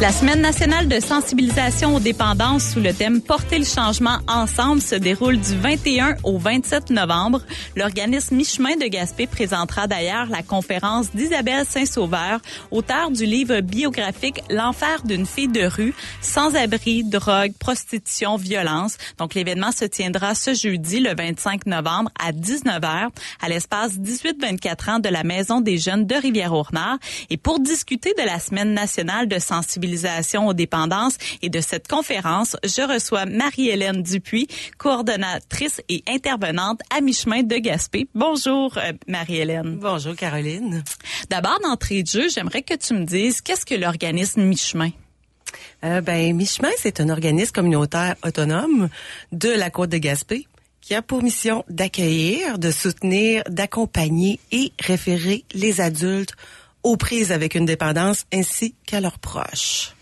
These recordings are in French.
La Semaine nationale de sensibilisation aux dépendances sous le thème « Porter le changement ensemble » se déroule du 21 au 27 novembre. L'organisme Mi-chemin de Gaspé présentera d'ailleurs la conférence d'Isabelle Saint-Sauveur, auteure du livre biographique « L'enfer d'une fille de rue, sans-abri, drogue, prostitution, violence ». Donc, l'événement se tiendra ce jeudi, le 25 novembre, à 19h, à l'espace 18-24 ans de la Maison des jeunes de Rivière-au-Renard. Et pour discuter de la Semaine nationale de sensibilisation aux dépendances et de cette conférence, je reçois Marie-Hélène Dupuis, coordonnatrice et intervenante à Mi-chemin de Gaspé. Bonjour Marie-Hélène. Bonjour Caroline. D'abord, d'entrée de jeu, j'aimerais que tu me dises qu'est-ce que l'organisme Mi-chemin? Mi-chemin, c'est un organisme communautaire autonome de la Côte de Gaspé qui a pour mission d'accueillir, de soutenir, d'accompagner et référer les adultes aux prises avec une dépendance ainsi qu'à leurs proches.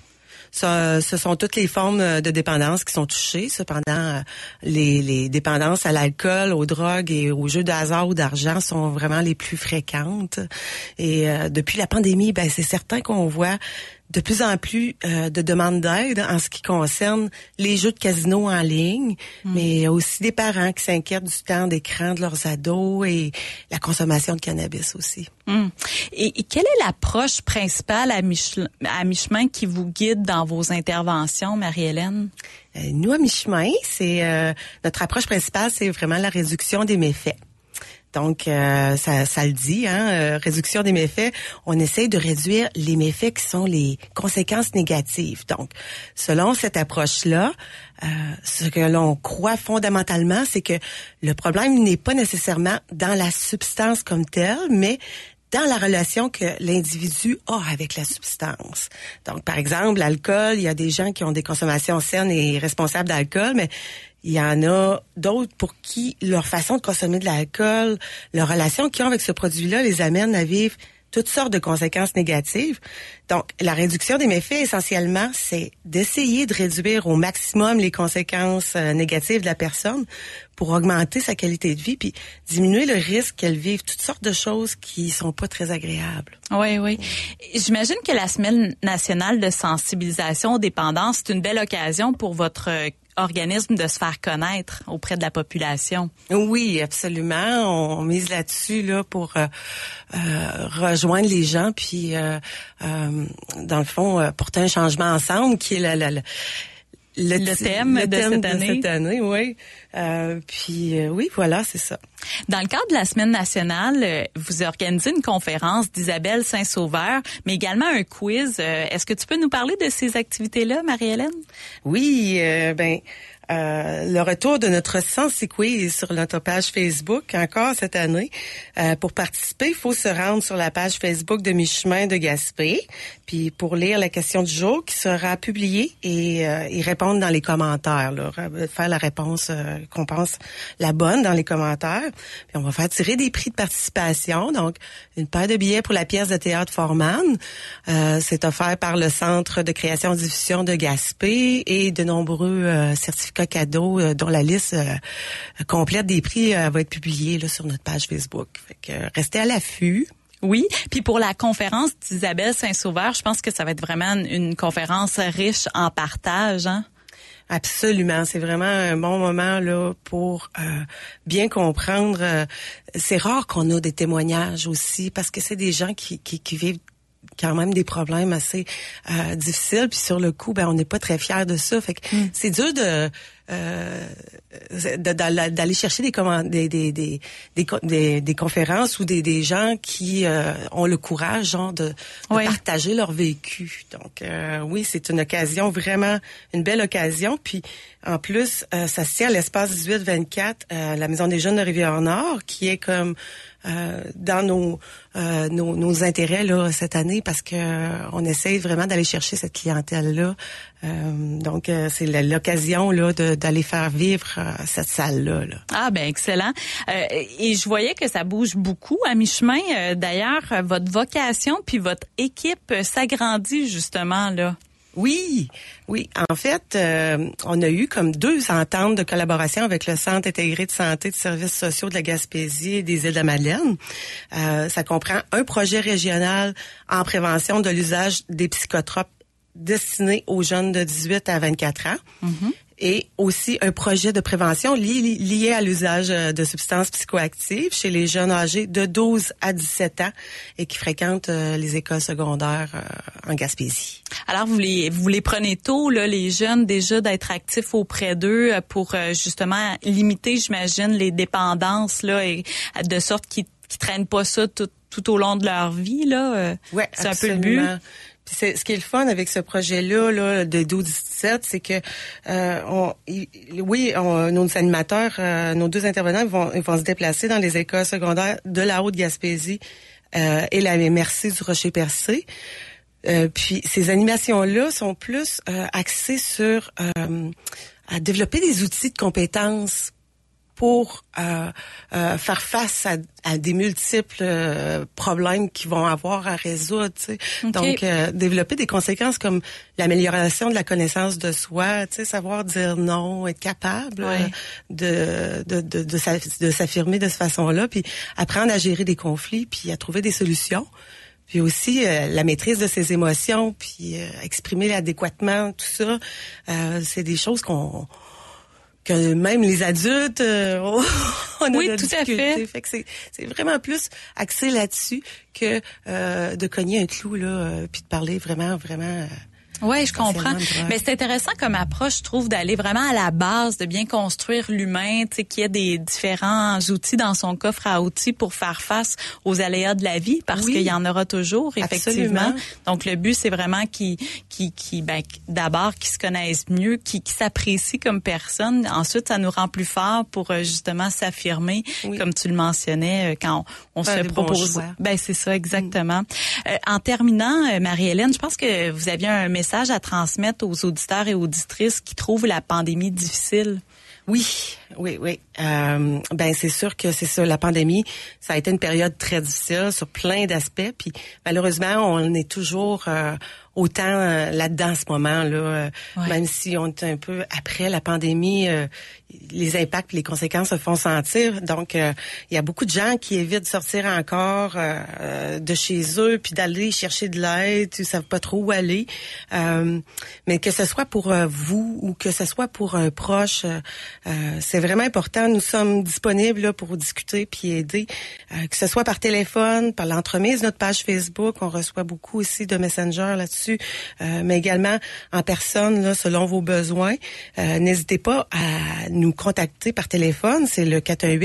Ce sont toutes les formes de dépendance qui sont touchées. Cependant, les dépendances à l'alcool, aux drogues et aux jeux de hasard ou d'argent sont vraiment les plus fréquentes. Et depuis la pandémie, c'est certain qu'on voit de plus en plus de demandes d'aide en ce qui concerne les jeux de casino en ligne, mais aussi des parents qui s'inquiètent du temps d'écran de leurs ados et la consommation de cannabis aussi. Et quelle est l'approche principale à Mi-chemin qui vous guide dans vos interventions, Marie-Hélène? Nous, à Mi-chemin, notre approche principale, c'est vraiment la réduction des méfaits. Donc, ça le dit, réduction des méfaits. On essaye de réduire les méfaits qui sont les conséquences négatives. Donc, selon cette approche-là, ce que l'on croit fondamentalement, c'est que le problème n'est pas nécessairement dans la substance comme telle, mais dans la relation que l'individu a avec la substance. Donc, par exemple, l'alcool, il y a des gens qui ont des consommations saines et responsables d'alcool, mais il y en a d'autres pour qui leur façon de consommer de l'alcool, leur relation qu'ils ont avec ce produit-là les amène à vivre toutes sortes de conséquences négatives. Donc, la réduction des méfaits, essentiellement, c'est d'essayer de réduire au maximum les conséquences négatives de la personne pour augmenter sa qualité de vie puis diminuer le risque qu'elle vive toutes sortes de choses qui sont pas très agréables. Oui. J'imagine que la Semaine nationale de sensibilisation aux dépendances, c'est une belle occasion pour votre organisme de se faire connaître auprès de la population. Oui, absolument. On mise là-dessus pour rejoindre les gens puis dans le fond porter un changement ensemble qui est le thème de cette année, oui. Oui, voilà, c'est ça. Dans le cadre de la Semaine nationale, vous organisez une conférence d'Isabelle Saint-Sauveur, mais également un quiz. Est-ce que tu peux nous parler de ces activités-là, Marie-Hélène? Oui, le retour de notre Sensi-quiz sur notre page Facebook encore cette année. Pour participer, il faut se rendre sur la page Facebook de Mi-chemin de Gaspé, puis pour lire la question du jour qui sera publiée et répondre dans les commentaires, faire la réponse qu'on pense la bonne dans les commentaires. Puis on va faire tirer des prix de participation, donc une paire de billets pour la pièce de théâtre Forman. C'est offert par le Centre de création et diffusion de Gaspé et de nombreux certificats cadeaux dont la liste complète des prix va être publiée sur notre page Facebook. Fait que restez à l'affût. Oui, puis pour la conférence d'Isabelle Saint-Sauveur, je pense que ça va être vraiment une conférence riche en partage, hein? Absolument, c'est vraiment un bon moment pour bien comprendre. C'est rare qu'on a des témoignages aussi parce que c'est des gens qui vivent quand même des problèmes assez difficiles, puis sur le coup, on n'est pas très fiers de ça. Fait que c'est dur d'aller chercher des conférences ou des gens qui ont le courage de partager leur vécu. Donc oui, c'est une occasion, vraiment une belle occasion. Puis en plus, ça se tient à l'espace 18-24 la Maison des jeunes de Rivière-Nord, qui est comme dans nos intérêts cette année, parce que on essaie vraiment d'aller chercher cette clientèle-là. Donc c'est l'occasion d'aller faire vivre cette salle-là. Ah excellent. Et je voyais que ça bouge beaucoup à Mi-chemin. D'ailleurs, votre vocation puis votre équipe s'agrandit justement là. Oui. En fait, on a eu comme 2 ententes de collaboration avec le Centre intégré de santé et de services sociaux de la Gaspésie et des Îles-de-la-Madeleine. Ça comprend un projet régional en prévention de l'usage des psychotropes destiné aux jeunes de 18 à 24 ans. Mm-hmm. Et aussi un projet de prévention lié à l'usage de substances psychoactives chez les jeunes âgés de 12 à 17 ans et qui fréquentent les écoles secondaires en Gaspésie. Alors, vous les prenez tôt, là, les jeunes, déjà d'être actifs auprès d'eux pour justement limiter, j'imagine, les dépendances, là, et de sorte qu'ils traînent pas ça tout au long de leur vie, là. Ouais, c'est absolument. Un peu le but. Ce qui est le fun avec ce projet-là là, de 12-17, c'est que nos animateurs, nos deux intervenants ils vont se déplacer dans les écoles secondaires de la Haute-Gaspésie et la MRC du Rocher-Percé. Puis ces animations-là sont plus axées sur à développer des outils de compétences pour faire face à des multiples problèmes qu'ils vont avoir à résoudre. Tu sais. Okay. Donc, développer des conséquences comme l'amélioration de la connaissance de soi, tu sais, savoir dire non, être capable de s'affirmer de cette façon-là, puis apprendre à gérer des conflits, puis à trouver des solutions. Puis aussi la maîtrise de ses émotions, puis exprimer adéquatement tout ça, c'est des choses que même les adultes on a oui, de la tout difficulté. À fait. Fait que c'est vraiment plus axé là-dessus que de cogner un clou là puis de parler vraiment Oui, je comprends. Mais c'est intéressant comme approche, je trouve, d'aller vraiment à la base, de bien construire l'humain, tu sais, qu'il y ait des différents outils dans son coffre à outils pour faire face aux aléas de la vie, parce qu'il y en aura toujours, effectivement. Absolument. Donc, le but, c'est vraiment d'abord, qu'ils se connaissent mieux, qu'ils s'apprécient comme personne. Ensuite, ça nous rend plus forts pour, justement, s'affirmer, comme tu le mentionnais, quand on se propose. Ben, c'est ça, exactement. En terminant, Marie-Hélène, je pense que vous aviez un message à transmettre aux auditeurs et auditrices qui trouvent la pandémie difficile. Oui. Ben c'est sûr que c'est ça. La pandémie, ça a été une période très difficile sur plein d'aspects. Puis malheureusement, on est toujours autant là-dedans en ce moment-là. Même si on est un peu après la pandémie, les impacts et les conséquences se font sentir. Donc, il y a beaucoup de gens qui évitent de sortir encore de chez eux puis d'aller chercher de l'aide. Ils savent pas trop où aller. Mais que ce soit pour vous ou que ce soit pour un proche, c'est vraiment important. Nous sommes disponibles là, pour discuter puis aider, que ce soit par téléphone, par l'entremise de notre page Facebook. On reçoit beaucoup aussi de Messenger là-dessus, mais également en personne, là, selon vos besoins. N'hésitez pas à nous contacter par téléphone. C'est le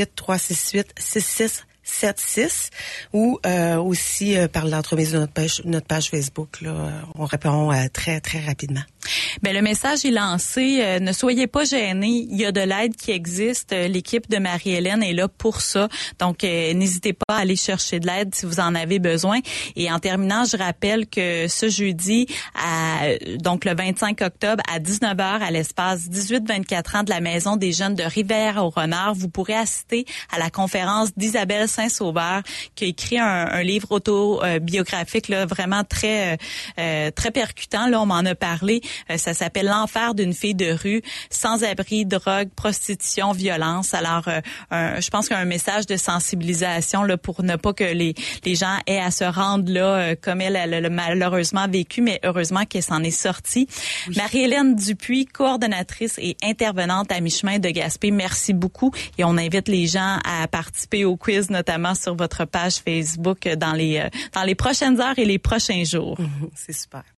418-368-6676 ou aussi par l'entremise de notre page Facebook. Là, on répond très, très rapidement. Ben, le message est lancé. Ne soyez pas gênés. Il y a de l'aide qui existe. L'équipe de Marie-Hélène est là pour ça. Donc, n'hésitez pas à aller chercher de l'aide si vous en avez besoin. Et en terminant, je rappelle que ce jeudi, donc le 25 octobre à 19h à l'espace 18-24 ans de la Maison des Jeunes de Rivière-au-Renard, vous pourrez assister à la conférence d'Isabelle Saint-Sauveur qui a écrit un livre autobiographique là, vraiment très percutant. Là, on m'en a parlé. Ça s'appelle L'enfer d'une fille de rue, sans-abri, drogue, prostitution, violence. Alors, je pense qu'il y a un message de sensibilisation là pour ne pas que les gens aient à se rendre là comme elle a malheureusement vécu, mais heureusement qu'elle s'en est sortie. Oui. Marie-Hélène Dupuis, coordonnatrice et intervenante à Mi-chemin de Gaspé, merci beaucoup. Et on invite les gens à participer au quiz, notamment sur votre page Facebook dans les prochaines heures et les prochains jours. C'est super.